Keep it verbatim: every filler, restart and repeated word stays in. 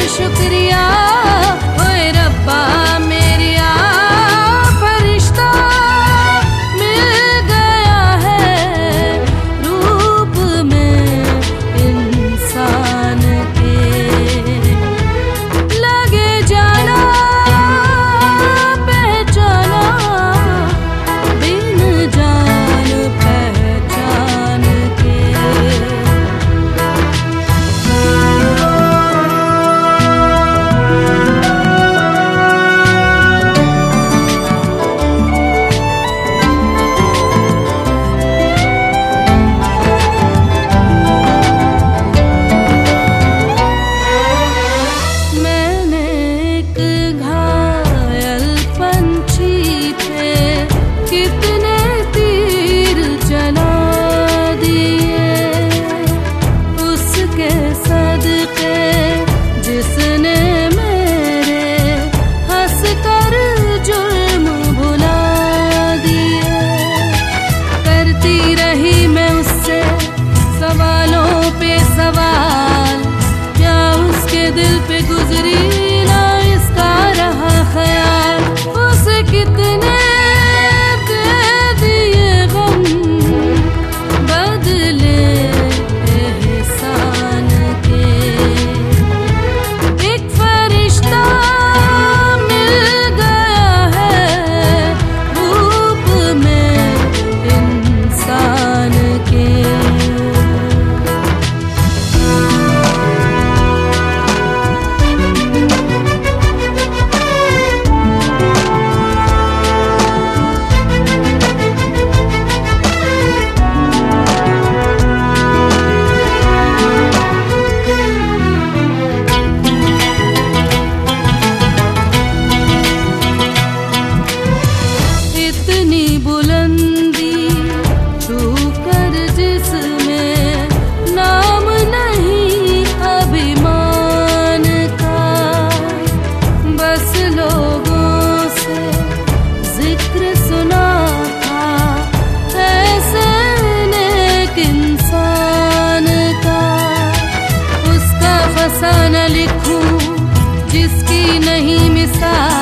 शुक्रिया ओए रब्बा मेरिया फरिश्ता मिल गया है रूप में इंसान के। लगे जाना पहचाना बिन जान पहचान के। मैंने एक घायल पंछी पे कितने तीर चला दिए, उसके सदके जिसने मेरे हंस कर जुर्म भुला दिए। करती रही मैं उससे सवालों पे सवाल, क्या उसके दिल पे गुजरी ना इसका रहा ख्याल। उसे कितने दे दिए गम बदले एहसान के। एक फरिश्ता मिल गया है रूप में इंसान के। इतनी बुलंदी छूकर जिसमें नाम नहीं अभिमान का, बस लोगों से जिक्र सुना था ऐसे नेक इंसान का। उसका फसाना लिखूं जिसकी नहीं मिसाल,